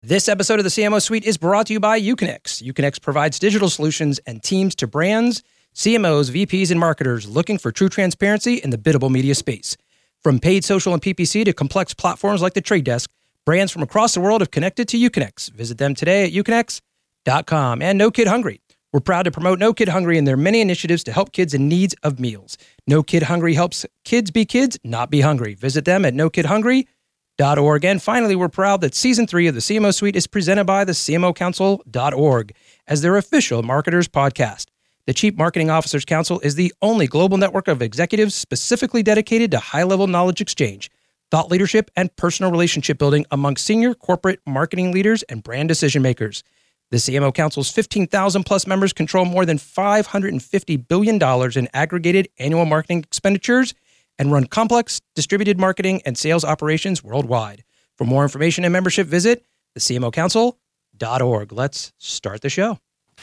This episode of the CMO Suite is brought to you by Uconnect. Uconnect provides digital solutions and teams to brands, CMOs, VPs, and marketers looking for true transparency in the biddable media space. From paid social and PPC to complex platforms like The Trade Desk, brands from across the world have connected to Uconnect. Visit them today at uconnect.com. And No Kid Hungry. We're proud to promote No Kid Hungry and their many initiatives to help kids in need of meals. No Kid Hungry helps kids, not be hungry. Visit them at nokidhungry.org. And finally, we're proud that Season 3 of the CMO Suite is presented by the CMOcouncil.org as their official marketers podcast. The Chief Marketing Officers Council is the only global network of executives specifically dedicated to high-level knowledge exchange, thought leadership, and personal relationship building among senior corporate marketing leaders and brand decision makers. The CMO Council's 15,000 plus members control more than $550 billion in aggregated annual marketing expenditures and run complex distributed marketing and sales operations worldwide. For more information and membership, visit thecmocouncil.org. Let's start the show.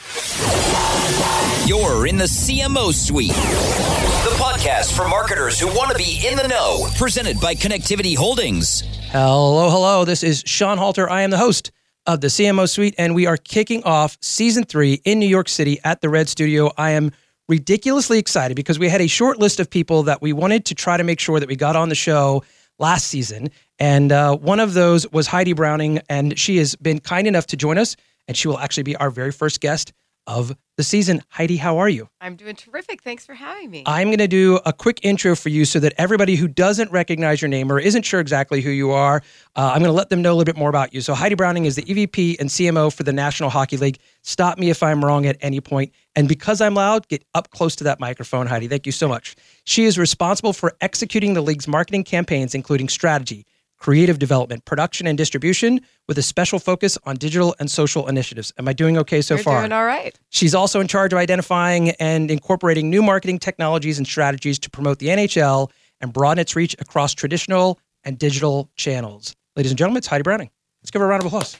You're in the CMO Suite, the podcast for marketers who want to be in the know, presented by Connectivity Holdings. Hello. This is Sean Halter. I am the host of the CMO Suite, and we are kicking off Season 3 in New York City at the Red Studio. I am ridiculously excited because we had a short list of people that we wanted to try to make sure that we got on the show last season. And one of those was Heidi Browning, and she has been kind enough to join us, and she will actually be our very first guest of the season. Heidi, how are you? I'm doing terrific. Thanks for having me. I'm going to do a quick intro for you so that everybody who doesn't recognize your name or isn't sure exactly who you are, I'm going to let them know a little bit more about you. So Heidi Browning is the EVP and CMO for the National Hockey League. Stop me if I'm wrong at any point. And because I'm loud, get up close to that microphone, Heidi. Thank you so much. She is responsible for executing the league's marketing campaigns, including strategy, creative development, production, and distribution, with a special focus on digital and social initiatives. Am I doing okay so far? You're doing all right. She's also in charge of identifying and incorporating new marketing technologies and strategies to promote the NHL and broaden its reach across traditional and digital channels. Ladies and gentlemen, it's Heidi Browning. Let's give her a round of applause.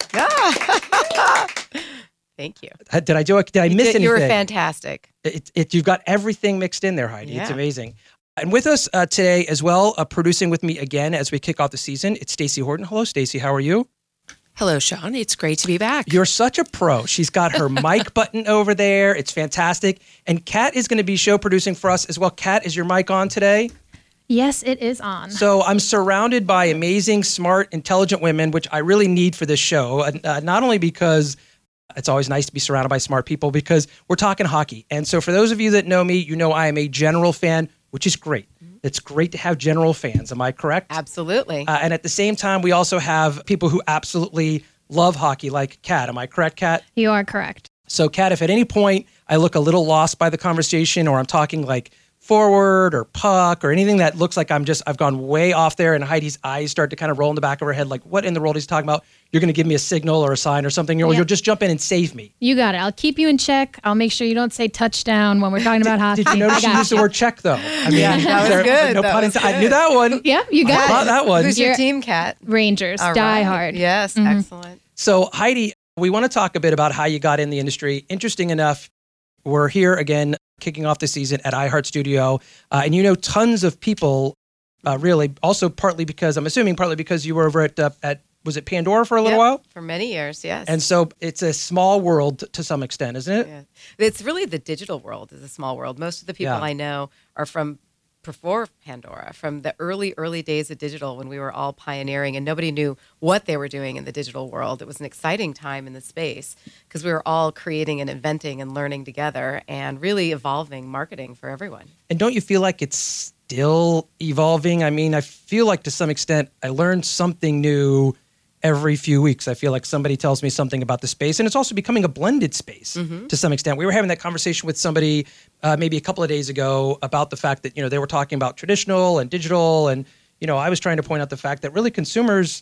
Thank you. Did I miss anything? You were fantastic. You've got everything mixed in there, Heidi. Yeah. It's amazing. And with us today as well, producing with me again as we kick off the season, it's Stacey Horton. Hello, Stacey. How are you? Hello, Sean. It's great to be back. You're such a pro. She's got her mic button over there. It's fantastic. And Kat is going to be show producing for us as well. Kat, is your mic on today? Yes, it is on. So I'm surrounded by amazing, smart, intelligent women, which I really need for this show. Not only because it's always nice to be surrounded by smart people, because we're talking hockey. And so for those of you that know me, you know I am a general fan, which is great. It's great to have general fans. Am I correct? Absolutely. And at the same time, we also have people who absolutely love hockey, like Kat. Am I correct, Kat? You are correct. So, Kat, if at any point I look a little lost by the conversation, or I'm talking like forward or puck or anything that looks like I've gone way off there, and Heidi's eyes start to kind of roll in the back of her head, like what in the world is he talking about? You're going to give me a signal or a sign or something. You'll just jump in and save me. You got it. I'll keep you in check. I'll make sure you don't say touchdown when we're talking about hockey. Did you notice she used the word check, though? I mean, that was good. No pun intended. I knew that one. Yeah, you got it. That one. Who's your team, Kat? Rangers. All Die right. hard. Yes, excellent. So, Heidi, we want to talk a bit about how you got in the industry. Interesting enough, we're here again, kicking off the season at iHeart Studio. And you know tons of people, really, also partly because you were over at was it Pandora for a little while? For many years, yes. And so it's a small world to some extent, isn't it? Yeah. It's really the digital world is a small world. Most of the people I know are from before Pandora, from the early days of digital when we were all pioneering and nobody knew what they were doing in the digital world. It was an exciting time in the space because we were all creating and inventing and learning together and really evolving marketing for everyone. And don't you feel like it's still evolving? I mean, I feel like to some extent I learned something new every few weeks. I feel like somebody tells me something about the space, and it's also becoming a blended space to some extent. We were having that conversation with somebody maybe a couple of days ago about the fact that, they were talking about traditional and digital, and, I was trying to point out the fact that really consumers,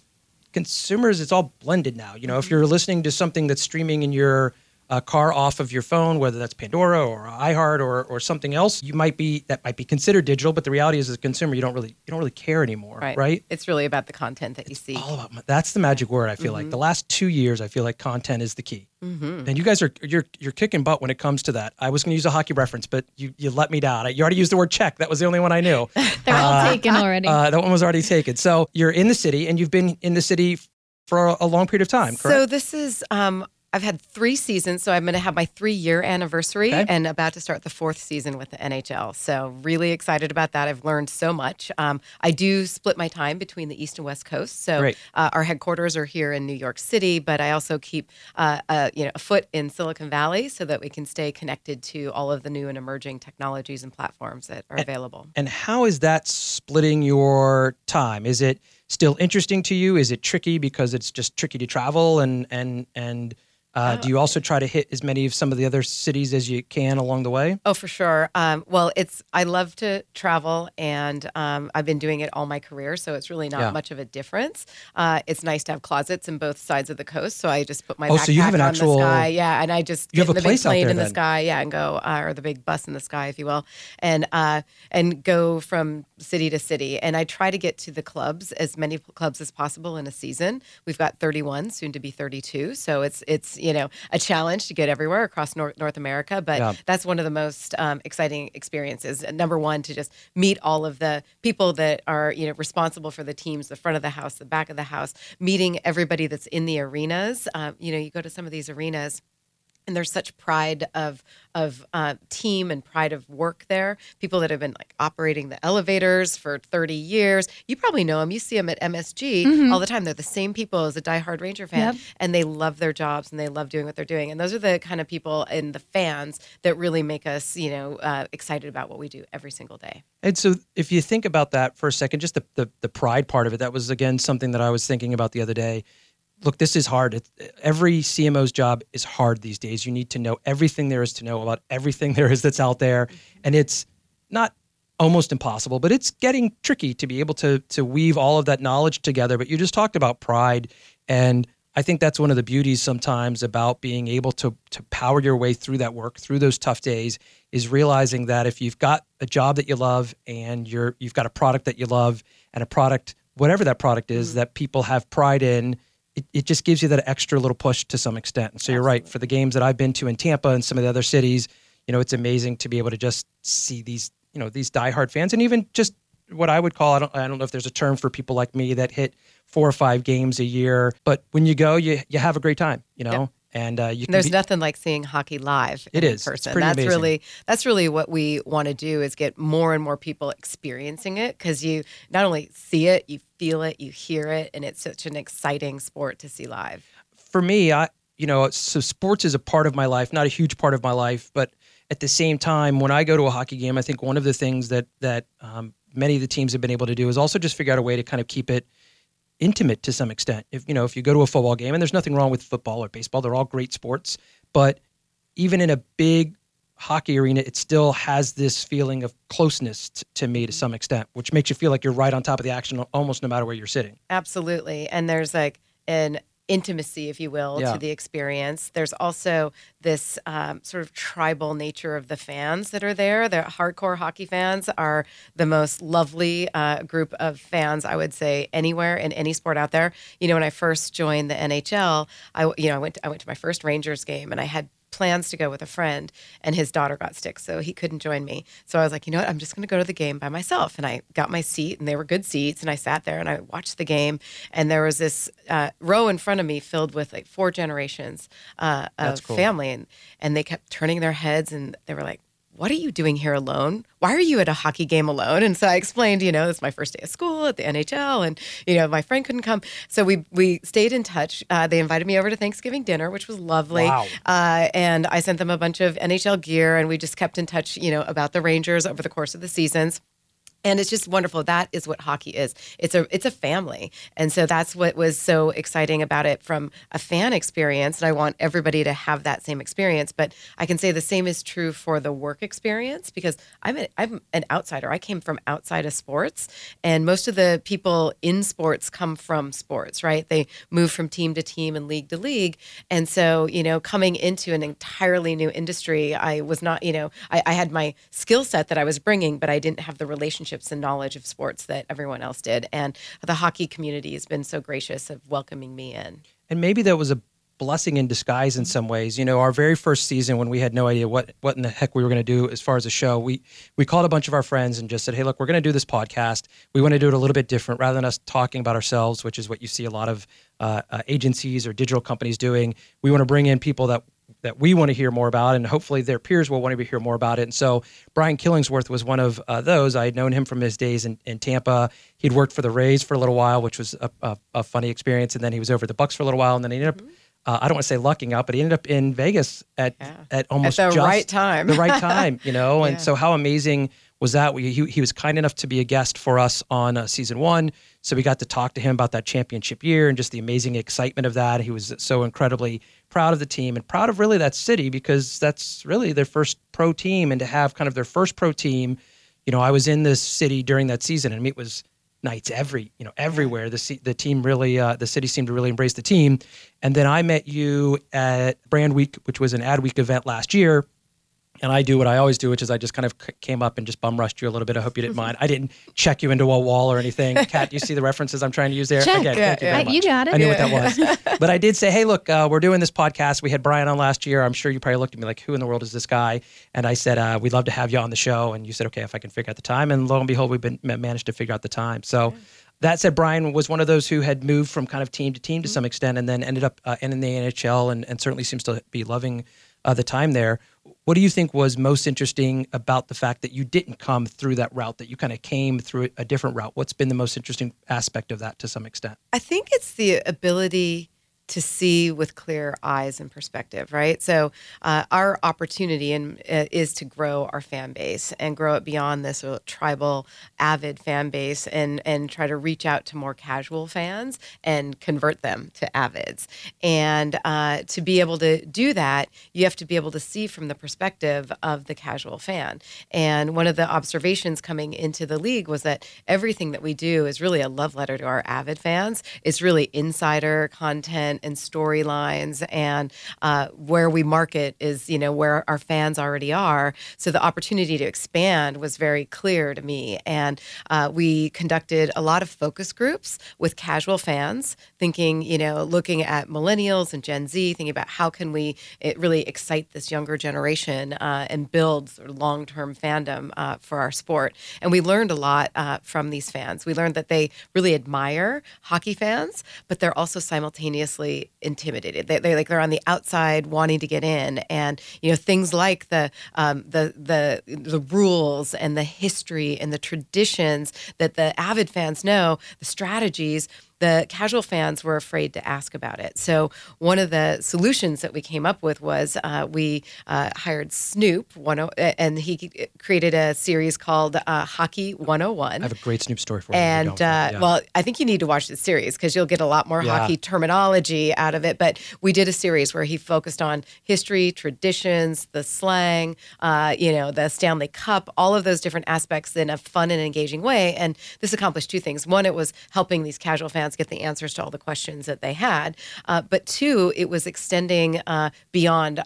it's all blended now. If you're listening to something that's streaming in your car off of your phone, whether that's Pandora or iHeart or something else, that might be considered digital, but the reality is as a consumer, you don't really care anymore, right? It's really about the content that you see. That's the magic word, I feel like. The last 2 years, I feel like content is the key. And you guys you're kicking butt when it comes to that. I was going to use a hockey reference, but you let me down. You already used the word check. That was the only one I knew. They're all taken already. That one was already taken. So you're in the city, and you've been in the city for a long period of time, correct? So this is, I've had 3 seasons, so I'm going to have my 3-year anniversary and about to start the 4th season with the NHL. So really excited about that. I've learned so much. I do split my time between the East and West Coast. So our headquarters are here in New York City, but I also keep a foot in Silicon Valley so that we can stay connected to all of the new and emerging technologies and platforms that are available. And how is that splitting your time? Is it still interesting to you? Is it tricky because it's just tricky to travel and do you also try to hit as many of some of the other cities as you can along the way? Oh, for sure. Well, I love to travel, and I've been doing it all my career, so it's really not much of a difference. It's nice to have closets in both sides of the coast, so I just put my backpack so you have an on actual, the sky, and I just you get have in a the big place out plane there in the then. sky, and go, or the big bus in the sky, if you will, and go from city to city. And I try to get to the clubs, as many clubs as possible in a season. We've got 31, soon to be 32, so it's a challenge to get everywhere across North America, but that's one of the most exciting experiences. Number one, to just meet all of the people that are responsible for the teams, the front of the house, the back of the house, meeting everybody that's in the arenas. You go to some of these arenas, and there's such pride of team and pride of work there. People that have been operating the elevators for 30 years. You probably know them. You see them at MSG all the time. They're the same people as a diehard Ranger fan, and they love their jobs and they love doing what they're doing. And those are the kind of people and the fans that really make us, excited about what we do every single day. And so if you think about that for a second, just the pride part of it, that was, again, something that I was thinking about the other day. Look, this is hard. Every CMO's job is hard these days. You need to know everything there is to know about everything there is that's out there. And it's not almost impossible, but it's getting tricky to be able to weave all of that knowledge together. But you just talked about pride. And I think that's one of the beauties sometimes about being able to power your way through that work, through those tough days, is realizing that if you've got a job that you love and you've got a product that you love and a product, whatever that product is, that people have pride in, it just gives you that extra little push to some extent. And so you're right. For the games that I've been to in Tampa and some of the other cities, it's amazing to be able to just see these diehard fans, and even just what I would call, I don't know if there's a term for people like me that hit 4 or 5 games a year, but when you go, you have a great time, And there's nothing like seeing hockey live in person. It's pretty amazing. That's really what we want to do, is get more and more people experiencing it, because you not only see it, you feel it, you hear it, and it's such an exciting sport to see live. For me, so sports is a part of my life, not a huge part of my life, but at the same time, when I go to a hockey game, I think one of the things that many of the teams have been able to do is also just figure out a way to kind of keep it intimate to some extent. If you go to a football game, and there's nothing wrong with football or baseball, they're all great sports, but even in a big hockey arena, it still has this feeling of closeness to me to some extent, which makes you feel like you're right on top of the action almost no matter where you're sitting. Absolutely. And there's an intimacy, if you will, to the experience. There's also this sort of tribal nature of the fans that are there. The hardcore hockey fans are the most lovely group of fans, I would say, anywhere in any sport out there. When I first joined the NHL, I went to my first Rangers game, and I had plans to go with a friend, and his daughter got sick, so he couldn't join me. So I was like, you know what, I'm just going to go to the game by myself. And I got my seat, and they were good seats, and I sat there and I watched the game, and there was this row in front of me filled with 4 generations of family, and they kept turning their heads, and they were like, what are you doing here alone? Why are you at a hockey game alone? And so I explained, it's my first day of school at the NHL, and, my friend couldn't come. So we stayed in touch. They invited me over to Thanksgiving dinner, which was lovely. Wow. And I sent them a bunch of NHL gear, and we just kept in touch, about the Rangers over the course of the seasons. And it's just wonderful. That is what hockey is. It's a family. And so that's what was so exciting about it from a fan experience. And I want everybody to have that same experience. But I can say the same is true for the work experience, because I'm an outsider. I came from outside of sports. And most of the people in sports come from sports, right? They move from team to team and league to league. And so, coming into an entirely new industry, I was not, I had my skill set that I was bringing, but I didn't have the relationship and knowledge of sports that everyone else did. And the hockey community has been so gracious of welcoming me in. And maybe that was a blessing in disguise in some ways. Our very first season, when we had no idea what in the heck we were going to do as far as a show, we called a bunch of our friends and just said, hey, look, we're going to do this podcast. We want to do it a little bit different. Rather than us talking about ourselves, which is what you see a lot of agencies or digital companies doing. We want to bring in people that we want to hear more about, and hopefully their peers will want to hear more about it. And so Brian Killingsworth was one of those. I had known him from his days in Tampa. He'd worked for the Rays for a little while, which was a funny experience. And then he was over at the Bucks for a little while, and then he ended up, I don't want to say lucking out, but he ended up in Vegas at almost at the just right time. The right time, And Yeah. so how amazing was that? He was kind enough to be a guest for us on season 1. So we got to talk to him about that championship year and just the amazing excitement of that. He was so incredibly proud of the team and proud of really that city, because that's really their first pro team. And to have kind of their first pro team, I was in this city during that season, and it was nights everywhere. The team really, the city seemed to really embrace the team. And then I met you at Brand Week, which was an ad week event last year. And I do what I always do, which is I just kind of came up and just bum rushed you a little bit. I hope you didn't mind. I didn't check you into a wall or anything. Kat, do you see the references I'm trying to use there? Check. Again, thank you very much. You got it. I knew what that was. But I did say, hey, look, we're doing this podcast. We had Brian on last year. I'm sure you probably looked at me like, who in the world is this guy? And I said, we'd love to have you on the show. And you said, okay, if I can figure out the time. And lo and behold, we've managed to figure out the time. So that said, Brian was one of those who had moved from kind of team to team to some extent, and then ended up in the NHL and certainly seems to be loving the time there. What do you think was most interesting about the fact that you didn't come through that route, that you kind of came through a different route? What's been the most interesting aspect of that to some extent? I think it's the ability to see with clear eyes and perspective, right? So our opportunity is to grow our fan base and grow it beyond this tribal, avid fan base, and try to reach out to more casual fans and convert them to avids. And to be able to do that, you have to be able to see from the perspective of the casual fan. And one of the observations coming into the league was that everything that we do is really a love letter to our avid fans. It's really insider content and storylines, and where we market is, where our fans already are. So the opportunity to expand was very clear to me. And we conducted a lot of focus groups with casual fans, thinking, looking at millennials and Gen Z, thinking about how can we really excite this younger generation and build sort of long-term fandom for our sport. And we learned a lot from these fans. We learned that they really admire hockey fans, but they're also simultaneously intimidated. They're on the outside wanting to get in, and things like the rules and the history and the traditions that the avid fans know, the strategies. The casual fans were afraid to ask about it. So one of the solutions that we came up with was we hired Snoop, and he created a series called Hockey 101. I have a great Snoop story for you. And well, I think you need to watch the series because you'll get a lot more hockey terminology out of it. But we did a series where he focused on history, traditions, the slang, the Stanley Cup, all of those different aspects in a fun and engaging way. And this accomplished two things. One, it was helping these casual fans get the answers to all the questions that they had. But two, it was extending beyond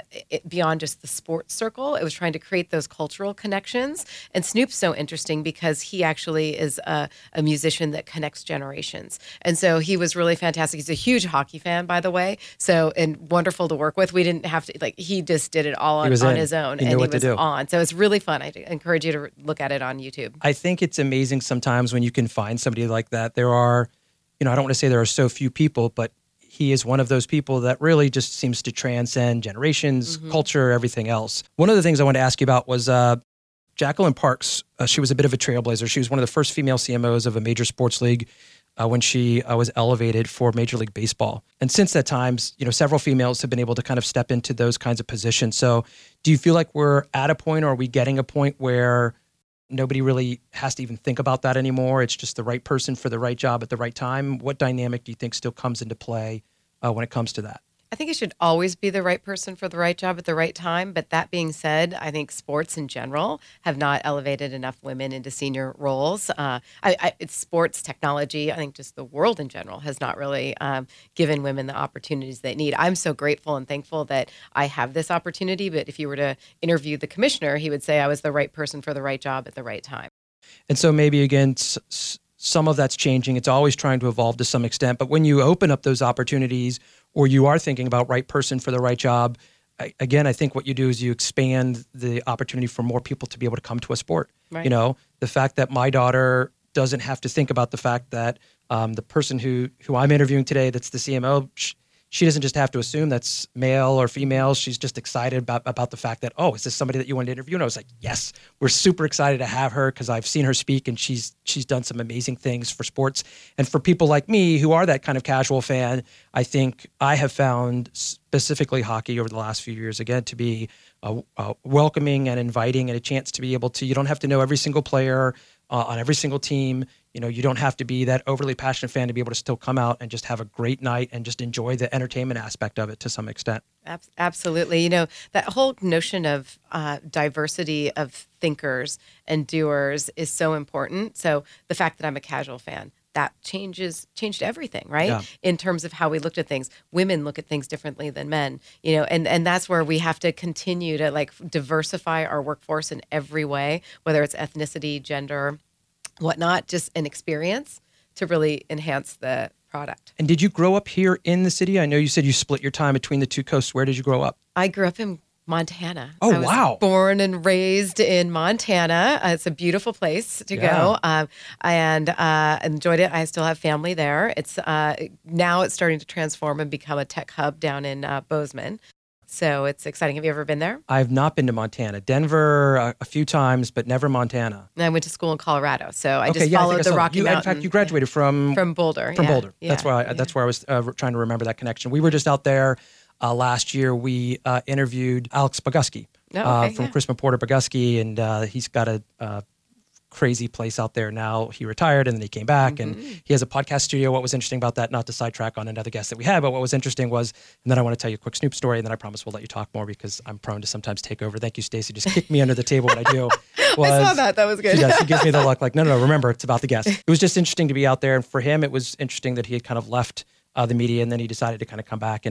just the sports circle. It was trying to create those cultural connections. And Snoop's so interesting because he actually is a musician that connects generations. And so he was really fantastic. He's a huge hockey fan, by the way. So, and wonderful to work with. We didn't have to, he just did it all on his own. He knew what to do. On. So it's really fun. I encourage you to look at it on YouTube. I think it's amazing sometimes when you can find somebody like that. There are, I don't want to say there are so few people, but he is one of those people that really just seems to transcend generations, culture, everything else. One of the things I wanted to ask you about was Jacqueline Parks. She was a bit of a trailblazer. She was one of the first female CMOs of a major sports league when she was elevated for Major League Baseball. And since that time, several females have been able to kind of step into those kinds of positions. So do you feel like we're at a point, or are we getting a point where nobody really has to even think about that anymore? It's just the right person for the right job at the right time. What dynamic do you think still comes into play when it comes to that? I think it should always be the right person for the right job at the right time. But that being said, I think sports in general have not elevated enough women into senior roles. It's sports, technology. I think just the world in general has not really given women the opportunities they need. I'm so grateful and thankful that I have this opportunity. But if you were to interview the commissioner, he would say I was the right person for the right job at the right time. And so maybe, again, some of that's changing. It's always trying to evolve to some extent. But when you open up those opportunities, or you are thinking about right person for the right job, again, I think what you do is you expand the opportunity for more people to be able to come to a sport. Right. The fact that my daughter doesn't have to think about the fact that The person who I'm interviewing today, that's the CMO, she doesn't just have to assume that's male or female. She's just excited about the fact that, oh, is this somebody that you want to interview? And I was like, yes, we're super excited to have her because I've seen her speak and she's done some amazing things for sports. And for people like me who are that kind of casual fan, I think I have found specifically hockey over the last few years, again, to be welcoming and inviting and a chance to be able to, you don't have to know every single player on every single team. You don't have to be that overly passionate fan to be able to still come out and just have a great night and just enjoy the entertainment aspect of it to some extent. Absolutely. That whole notion of diversity of thinkers and doers is so important. So the fact that I'm a casual fan, that changed everything, right? Yeah. In terms of how we looked at things. Women look at things differently than men, and that's where we have to continue to diversify our workforce in every way, whether it's ethnicity, gender, whatnot, just an experience to really enhance the product. And did you grow up here in the city? I know you said you split your time between the two coasts. Where did you grow up? I grew up in Montana. Oh, I was wow. born and raised in Montana. It's a beautiful place to go. And enjoyed it. I still have family there. It's now it's starting to transform and become a tech hub down in Bozeman. So it's exciting. Have you ever been there? I've not been to Montana. Denver a few times, but never Montana. And I went to school in Colorado, so I Okay, just followed I the saw that. Rocky Mountains. In fact, you graduated from Boulder. From yeah. Boulder. Yeah. That's where I was trying to remember that connection. We were just out there last year. We interviewed Alex Bogusky from Christmas Porter Bogusky, and he's got a crazy place out there now. He retired and then he came back and he has a podcast studio. What was interesting about that, not to sidetrack on another guest that we had, but what was interesting was, and then I want to tell you a quick Snoop story, and then I promise we'll let you talk more because I'm prone to sometimes take over. Thank you, Stacey. Just kick me under the table when I do. I saw that. That was good. She gives me the look like, no, remember, it's about the guest. It was just interesting to be out there. And for him, it was interesting that he had kind of left the media, and then he decided to kind of come back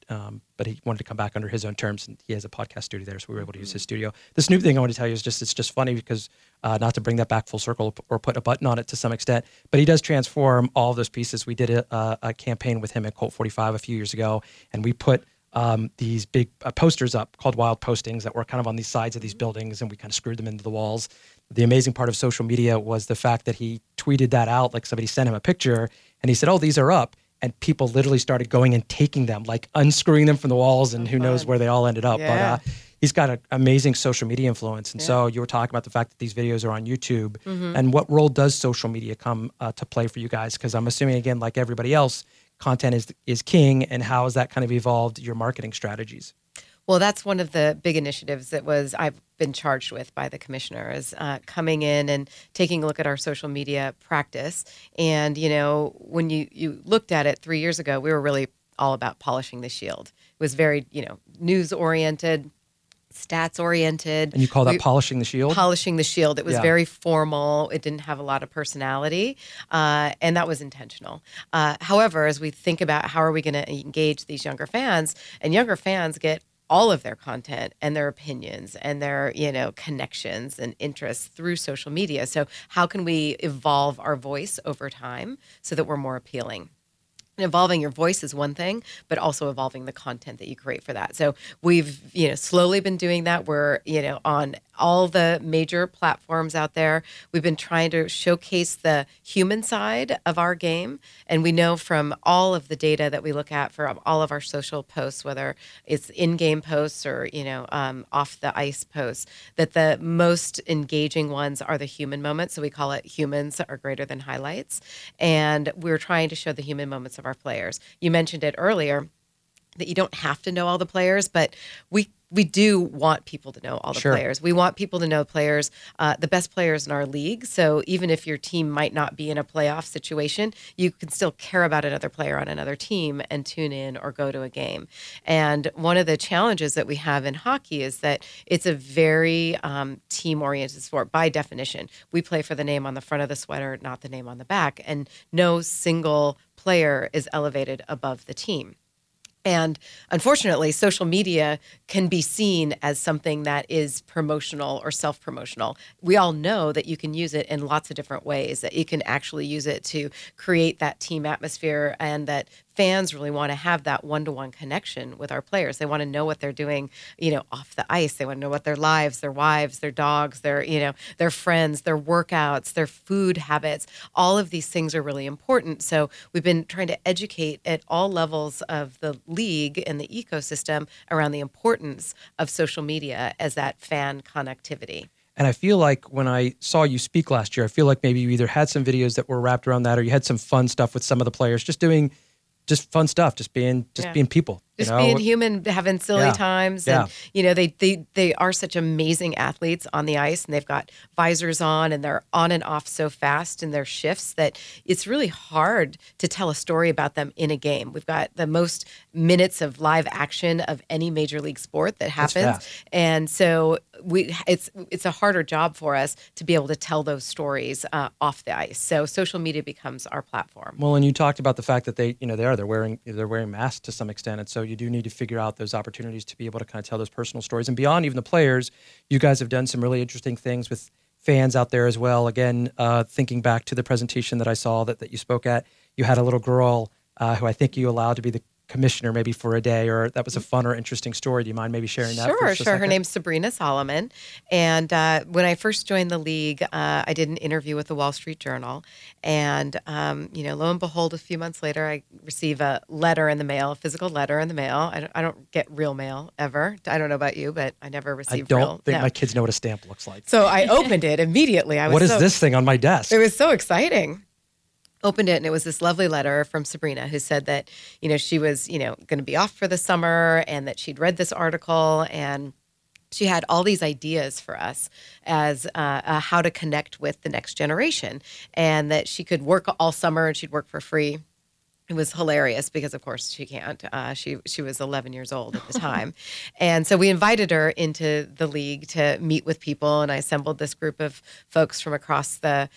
but he wanted to come back under his own terms, and he has a podcast studio there, so we were able to use his studio. The Snoop thing I want to tell you is it's just funny because not to bring that back full circle or put a button on it to some extent, but he does transform all of those pieces. We did a campaign with him at Colt 45 a few years ago, and we put these big posters up called Wild Postings that were kind of on these sides of these buildings, and we kind of screwed them into the walls. The amazing part of social media was the fact that he tweeted that out, like somebody sent him a picture, and he said, "Oh, these are up." And people literally started going and taking them, like unscrewing them from the walls, and who knows where they all ended up. Yeah. But he's got an amazing social media influence. And so you were talking about the fact that these videos are on YouTube. And what role does social media come to play for you guys? Because I'm assuming, again, like everybody else, content is king. And how has that kind of evolved your marketing strategies? Well, that's one of the big initiatives that I've been charged with by the commissioner is coming in and taking a look at our social media practice. And, when you looked at it 3 years ago, we were really all about polishing the shield. It was very, news oriented, stats oriented. And you call that polishing the shield? Polishing the shield. It was very formal. It didn't have a lot of personality. And that was intentional. However, as we think about how are we going to engage these younger fans, and younger fans get all of their content and their opinions and their, connections and interests through social media. So how can we evolve our voice over time so that we're more appealing? And evolving your voice is one thing, but also evolving the content that you create for that. So we've, slowly been doing that. We're, on all the major platforms out there. We've been trying to showcase the human side of our game. And we know from all of the data that we look at for all of our social posts, whether it's in-game posts or, off the ice posts, that the most engaging ones are the human moments. So we call it humans are greater than highlights. And we're trying to show the human moments of our players. You mentioned it earlier that you don't have to know all the players, but we do want people to know all the players. We want people to know players, the best players in our league. So even if your team might not be in a playoff situation, you can still care about another player on another team and tune in or go to a game. And one of the challenges that we have in hockey is that it's a very team-oriented sport by definition. We play for the name on the front of the sweater, not the name on the back. And no single player is elevated above the team. And unfortunately, social media can be seen as something that is promotional or self-promotional. We all know that you can use it in lots of different ways, that you can actually use it to create that team atmosphere and that fans really want to have that one-to-one connection with our players. They want to know what they're doing, off the ice. They want to know what their lives, their wives, their dogs, their friends, their workouts, their food habits. All of these things are really important. So we've been trying to educate at all levels of the league and the ecosystem around the importance of social media as that fan connectivity. And I feel like when I saw you speak last year, I feel like maybe you either had some videos that were wrapped around that, or you had some fun stuff with some of the players, just doing just fun stuff, just being people. Just being human, having silly times. And, they are such amazing athletes on the ice, and they've got visors on, and they're on and off so fast in their shifts that it's really hard to tell a story about them in a game. We've got the most minutes of live action of any major league sport that happens. And so it's a harder job for us to be able to tell those stories off the ice. So social media becomes our platform. Well, and you talked about the fact that they're wearing masks to some extent, and so you do need to figure out those opportunities to be able to kind of tell those personal stories. And beyond even the players, you guys have done some really interesting things with fans out there as well. Again, thinking back to the presentation that I saw that you spoke at, you had a little girl who I think you allowed to be the commissioner maybe for a day, or that was a fun or interesting story. Do you mind maybe sharing that? Sure. Her name's Sabrina Solomon. And when I first joined the league, I did an interview with the Wall Street Journal. And, lo and behold, a few months later, I receive a letter in the mail, a physical letter in the mail. I don't get real mail ever. I don't know about you, but I never received real. I don't think my kids know what a stamp looks like. So I opened it immediately. What is this thing on my desk? It was so exciting. Opened it, and it was this lovely letter from Sabrina, who said that, she was, going to be off for the summer, and that she'd read this article, and she had all these ideas for us as how to connect with the next generation, and that she could work all summer and she'd work for free. It was hilarious because, of course, she can't. She was 11 years old at the time. And so we invited her into the league to meet with people, and I assembled this group of folks from across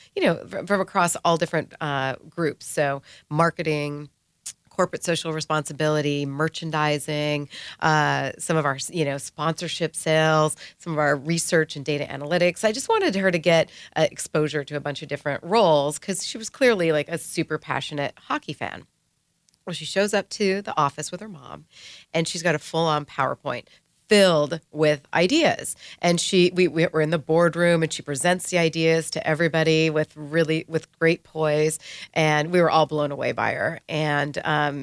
from across all different groups. So marketing, corporate social responsibility, merchandising, some of our, sponsorship sales, some of our research and data analytics. I just wanted her to get exposure to a bunch of different roles because she was clearly like a super passionate hockey fan. Well, she shows up to the office with her mom, and she's got a full-on PowerPoint filled with ideas. And we're in the boardroom, and she presents the ideas to everybody with great poise. And we were all blown away by her. And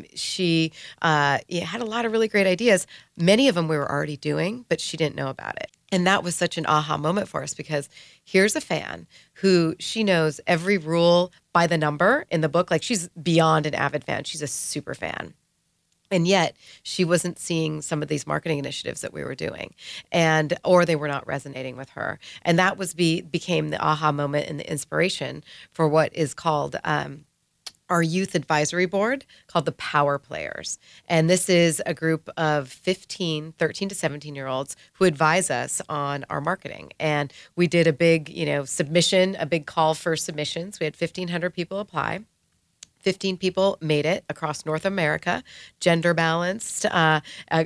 she had a lot of really great ideas. Many of them we were already doing, but she didn't know about it. And that was such an aha moment for us, because here's a fan who she knows every rule by the number in the book. Like, she's beyond an avid fan. She's a super fan. And yet she wasn't seeing some of these marketing initiatives that we were doing, or they were not resonating with her. And that became the aha moment and the inspiration for what is called our youth advisory board, called the Power Players. And this is a group of 13 to 17-year-olds who advise us on our marketing. And we did a big, submission, a big call for submissions. We had 1,500 people apply. 15 people made it across North America, gender balanced and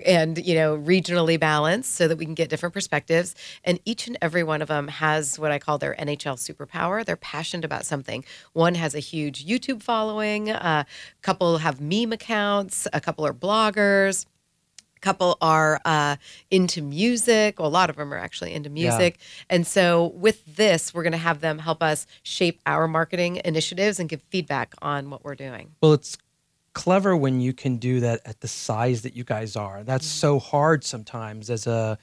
regionally balanced, so that we can get different perspectives. And each and every one of them has what I call their NHL superpower. They're passionate about something. One has a huge YouTube following. A couple have meme accounts. A couple are bloggers. A couple are into music. Well, a lot of them are actually into music. Yeah. And so with this, we're going to have them help us shape our marketing initiatives and give feedback on what we're doing. Well, it's clever when you can do that at the size that you guys are. That's so hard sometimes as a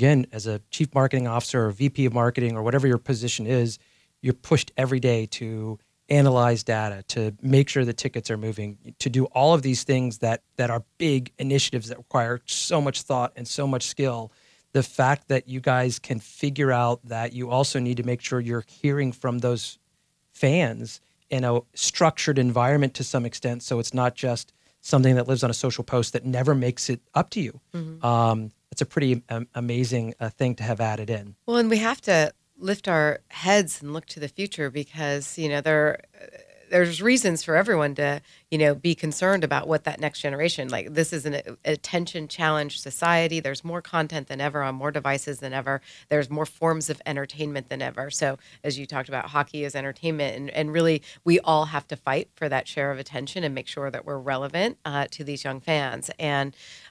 chief marketing officer or VP of marketing or whatever your position is. You're pushed every day to analyze data, to make sure the tickets are moving, to do all of these things that are big initiatives that require so much thought and so much skill. The fact that you guys can figure out that you also need to make sure you're hearing from those fans in a structured environment to some extent, so it's not just something that lives on a social post that never makes it up to you. Mm-hmm. It's a pretty amazing thing to have added in. Well, and we have to lift our heads and look to the future, because there's reasons for everyone to be concerned about what that next generation, like this is an attention challenged society. There's more content than ever on more devices than ever. There's more forms of entertainment than ever. So as you talked about, hockey is entertainment, and really we all have to fight for that share of attention and make sure that we're relevant to these young fans. And,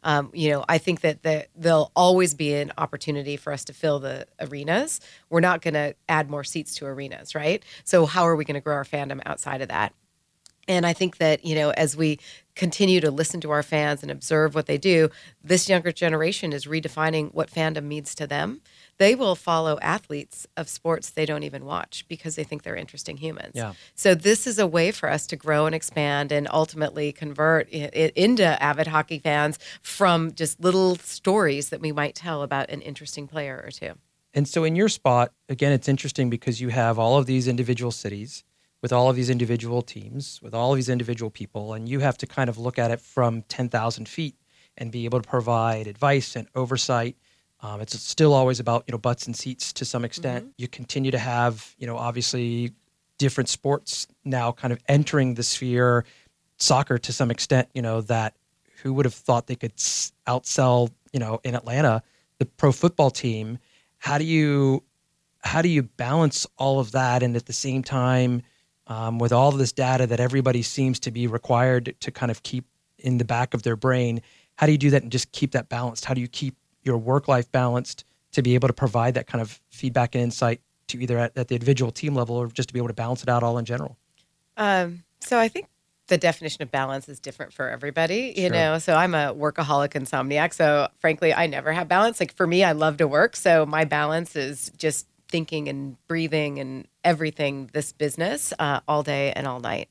I think that there'll always be an opportunity for us to fill the arenas. We're not going to add more seats to arenas, right? So how are we going to grow our fandom outside of that? And I think that, as we continue to listen to our fans and observe what they do, this younger generation is redefining what fandom means to them. They will follow athletes of sports they don't even watch because they think they're interesting humans. Yeah. So this is a way for us to grow and expand and ultimately convert it into avid hockey fans from just little stories that we might tell about an interesting player or two. And so in your spot, again, it's interesting because you have all of these individual cities with all of these individual teams, with all of these individual people, and you have to kind of look at it from 10,000 feet and be able to provide advice and oversight. It's still always about, butts and seats to some extent. Mm-hmm. You continue to have, obviously different sports now kind of entering the sphere, soccer to some extent, that who would have thought they could outsell, in Atlanta, the pro football team. How do you balance all of that? And at the same time, with all of this data that everybody seems to be required to kind of keep in the back of their brain, how do you do that and just keep that balanced? How do you keep your work life balanced to be able to provide that kind of feedback and insight to either at the individual team level or just to be able to balance it out all in general? So I think the definition of balance is different for everybody, Sure. So I'm a workaholic insomniac. So frankly, I never have balance. Like for me, I love to work. So my balance is just thinking and breathing and everything this business all day and all night.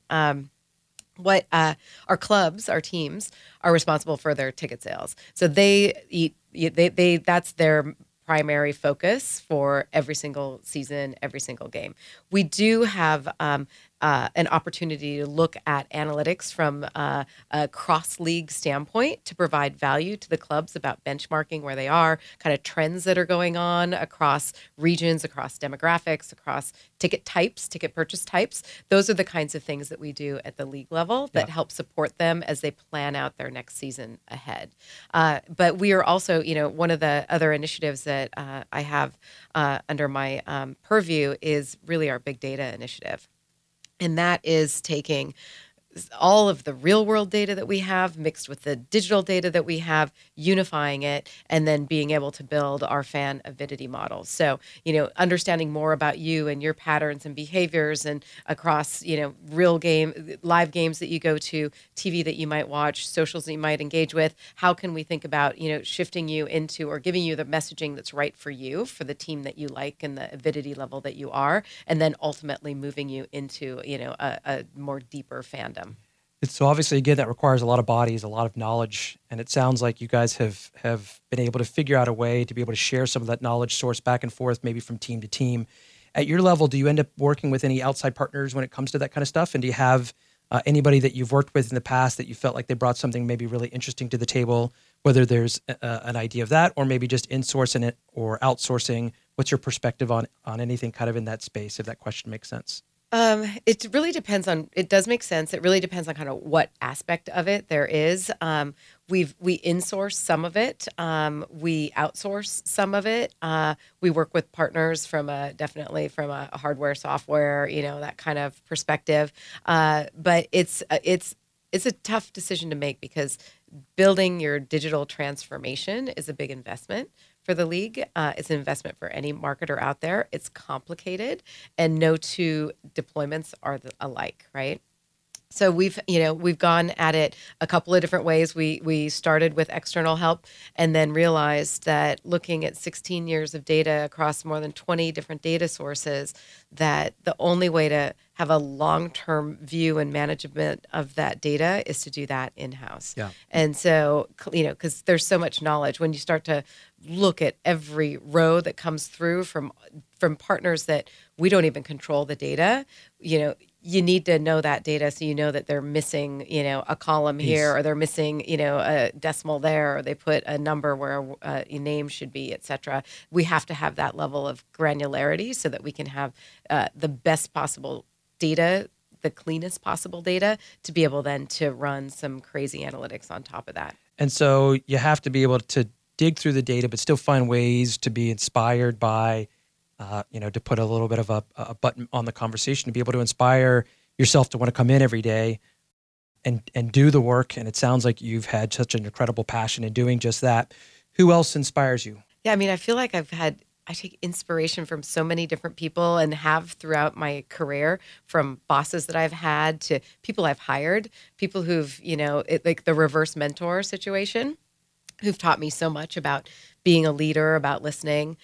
What our clubs, our teams are responsible for their ticket sales. So they that's their primary focus for every single season, every single game. We do have an opportunity to look at analytics from a cross-league standpoint to provide value to the clubs about benchmarking where they are, kind of trends that are going on across regions, across demographics, across ticket types, ticket purchase types. Those are the kinds of things that we do at the league level that help support them as they plan out their next season ahead. But we are also, one of the other initiatives that I have under my purview is really our big data initiative. And that is taking all of the real world data that we have mixed with the digital data that we have, unifying it, and then being able to build our fan avidity models. So, understanding more about you and your patterns and behaviors and across, live games that you go to, TV that you might watch, socials that you might engage with. How can we think about, shifting you into or giving you the messaging that's right for you, for the team that you like and the avidity level that you are, and then ultimately moving you into, a more deeper fandom. So obviously, again, that requires a lot of bodies, a lot of knowledge, and it sounds like you guys have been able to figure out a way to be able to share some of that knowledge source back and forth, maybe from team to team. At your level, do you end up working with any outside partners when it comes to that kind of stuff? And do you have anybody that you've worked with in the past that you felt like they brought something maybe really interesting to the table, whether there's an idea of that or maybe just insourcing it or outsourcing? What's your perspective on anything kind of in that space, if that question makes sense? It really depends on, it does make sense. It really depends on kind of what aspect of it there is. We insource some of it. We outsource some of it. We work with partners definitely from a hardware, software, that kind of perspective. But it's a tough decision to make because building your digital transformation is a big investment for the league. It's an investment for any marketer out there. It's complicated, and no two deployments are alike, right? So we've gone at it a couple of different ways. We started with external help and then realized that looking at 16 years of data across more than 20 different data sources, that the only way to have a long-term view and management of that data is to do that in-house. Yeah. And so, because there's so much knowledge, when you start to look at every row that comes through from partners that we don't even control the data, you need to know that data so you know that they're missing, a column here, or they're missing, a decimal there, or they put a number where a name should be, et cetera. We have to have that level of granularity so that we can have the best possible data the cleanest possible data to be able then to run some crazy analytics on top of that. And so you have to be able to dig through the data, but still find ways to be inspired by, to put a little bit of a button on the conversation, to be able to inspire yourself to want to come in every day and do the work. And it sounds like you've had such an incredible passion in doing just that. Who else inspires you? Yeah, I mean, I feel like I take inspiration from so many different people and have throughout my career, from bosses that I've had to people I've hired, people who've, like the reverse mentor situation, who've taught me so much about being a leader, about listening.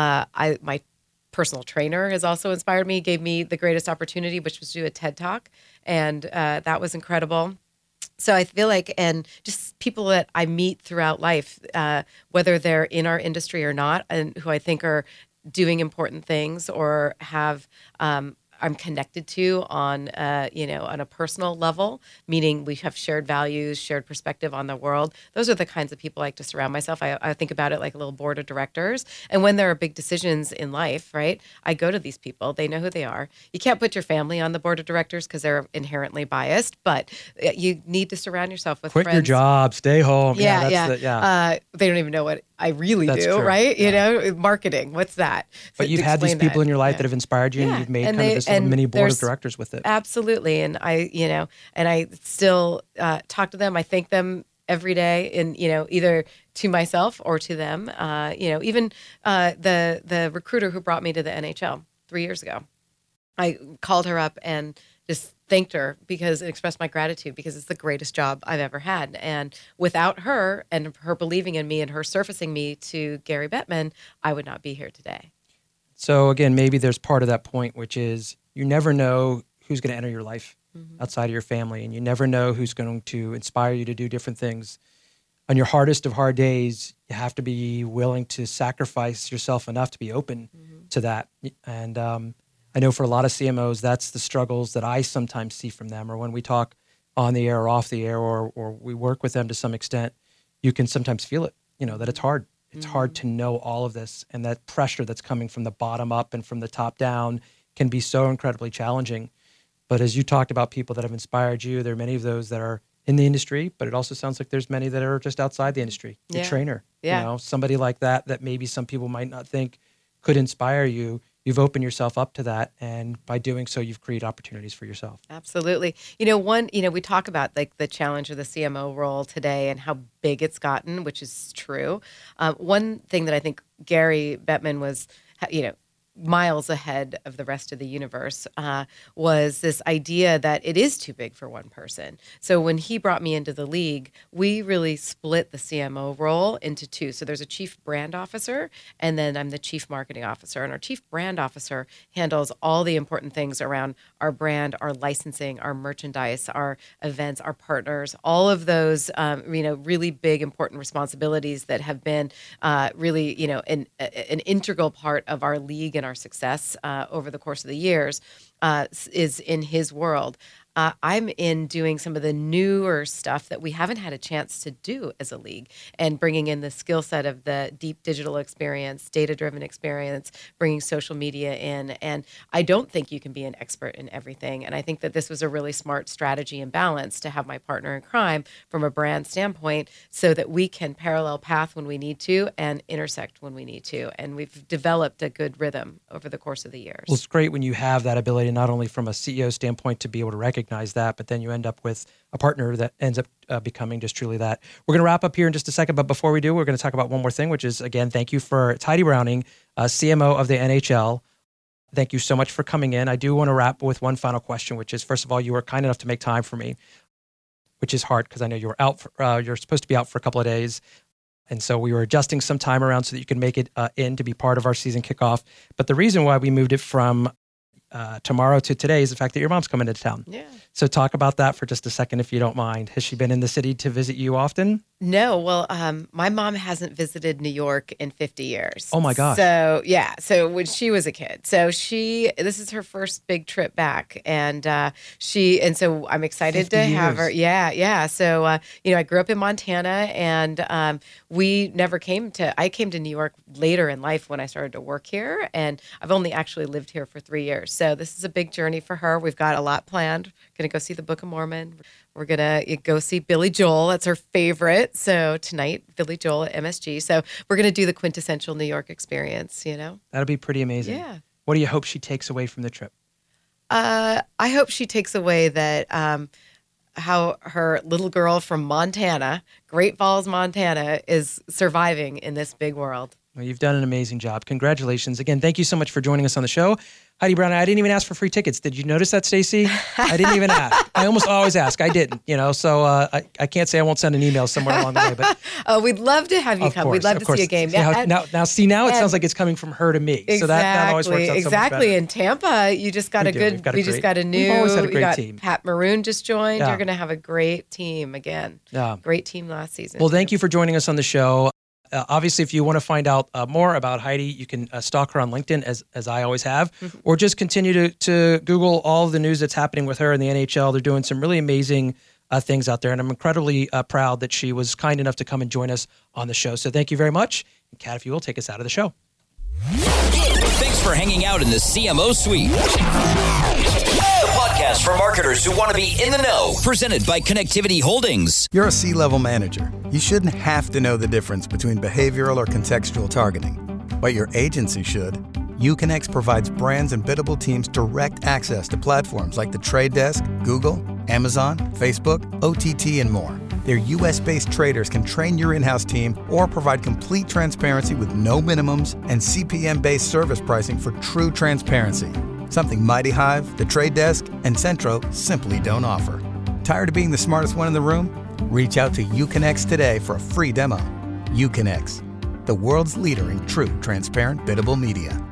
My personal trainer has also inspired me, gave me the greatest opportunity, which was to do a TED Talk. And that was incredible. So I feel like, and just people that I meet throughout life, whether they're in our industry or not, and who I think are doing important things or have, I'm connected to on a personal level, meaning we have shared values, shared perspective on the world. Those are the kinds of people I like to surround myself. I think about it like a little board of directors. And when there are big decisions in life, right, I go to these people. They know who they are. You can't put your family on the board of directors because they're inherently biased, but you need to surround yourself with friends. Quit your job, stay home. Yeah. They don't even know what I really That's do, true. right? Marketing, what's that? But you've had these people in your life that have inspired you, and you've made kind of this little mini board of directors with it. Absolutely. And I still talk to them. I thank them every day, and either to myself or to them. Even the recruiter who brought me to the NHL 3 years ago, I called her up and just thanked her because it expressed my gratitude, because it's the greatest job I've ever had. And without her and her believing in me and her surfacing me to Gary Bettman, I would not be here today. So again, maybe there's part of that point, which is you never know who's going to enter your life outside of your family, and you never know who's going to inspire you to do different things. On your hardest of hard days, you have to be willing to sacrifice yourself enough to be open to that. And I know for a lot of CMOs, that's the struggles that I sometimes see from them, or when we talk on the air or off the air, or we work with them to some extent, you can sometimes feel it, that it's hard. It's hard to know all of this, and that pressure that's coming from the bottom up and from the top down can be so incredibly challenging. But as you talked about people that have inspired you, there are many of those that are in the industry, but it also sounds like there's many that are just outside the industry. A trainer, somebody like that maybe some people might not think could inspire you. You've opened yourself up to that, and by doing so, you've created opportunities for yourself. Absolutely. We talk about like the challenge of the CMO role today and how big it's gotten, which is true. One thing that I think Gary Bettman was, miles ahead of the rest of the universe, was this idea that it is too big for one person. So when he brought me into the league, we really split the CMO role into two. So there's a chief brand officer, and then I'm the chief marketing officer. And our chief brand officer handles all the important things around our brand, our licensing, our merchandise, our events, our partners, all of those, really big, important responsibilities that have been really, an integral part of our league and our success over the course of the years, is in his world. I'm in doing some of the newer stuff that we haven't had a chance to do as a league, and bringing in the skill set of the deep digital experience, data-driven experience, bringing social media in. And I don't think you can be an expert in everything. And I think that this was a really smart strategy and balance to have my partner in crime from a brand standpoint, so that we can parallel path when we need to and intersect when we need to. And we've developed a good rhythm over the course of the years. Well, it's great when you have that ability, not only from a CEO standpoint to be able to recognize that, but then you end up with a partner that ends up becoming just truly that. We're going to wrap up here in just a second, but before we do, we're going to talk about one more thing, which is, again, thank you for Tidy Browning, CMO of the NHL. Thank you so much for coming in. I do want to wrap with one final question, which is, first of all, you were kind enough to make time for me, which is hard because I know you were out. You're supposed to be out for a couple of days. And so we were adjusting some time around so that you can make it in to be part of our season kickoff. But the reason why we moved it from tomorrow to today is the fact that your mom's coming into town. Yeah. So talk about that for just a second, if you don't mind. Has she been in the city to visit you often? No, well, my mom hasn't visited New York in 50 years. Oh my gosh. So yeah, so when she was a kid, this is her first big trip back, and so I'm excited to have her. Yeah. So I grew up in Montana, and I came to New York later in life when I started to work here, and I've only actually lived here for 3 years. So this is a big journey for her. We've got a lot planned. Going to go see the Book of Mormon. We're going to go see Billy Joel. That's her favorite. So tonight, Billy Joel at MSG. So we're going to do the quintessential New York experience, That'll be pretty amazing. Yeah. What do you hope she takes away from the trip? I hope she takes away that how her little girl from Montana, Great Falls, Montana, is surviving in this big world. Well, you've done an amazing job. Congratulations. Again, thank you so much for joining us on the show. Heidi Brown, I didn't even ask for free tickets. Did you notice that, Stacey? I didn't even ask. I almost always ask. I didn't, so I can't say I won't send an email somewhere along the way. But we'd love to have you come. We'd love to see a game. Now it sounds like it's coming from her to me. Exactly, so that always works out so much better. In Tampa, you just got just got a new. We've always had a great team. Pat Maroon just joined. Yeah. You're going to have a great team again. Yeah. Great team last season. Well, thank you for joining us on the show. Obviously, if you want to find out more about Heidi, you can stalk her on LinkedIn, as I always have, or just continue to Google all of the news that's happening with her in the NHL. They're doing some really amazing things out there, and I'm incredibly proud that she was kind enough to come and join us on the show. So thank you very much. And Kat, if you will, take us out of the show. Thanks for hanging out in the CMO Suite. The podcast for marketers who want to be in the know. Presented by Connectivity Holdings. You're a C-level manager. You shouldn't have to know the difference between behavioral or contextual targeting. But your agency should. Uconnect provides brands and biddable teams direct access to platforms like The Trade Desk, Google, Amazon, Facebook, OTT, and more. Their U.S.-based traders can train your in-house team or provide complete transparency with no minimums and CPM-based service pricing for true transparency. Something Mighty Hive, The Trade Desk, and Centro simply don't offer. Tired of being the smartest one in the room? Reach out to Uconnect today for a free demo. Uconnect, the world's leader in true transparent biddable media.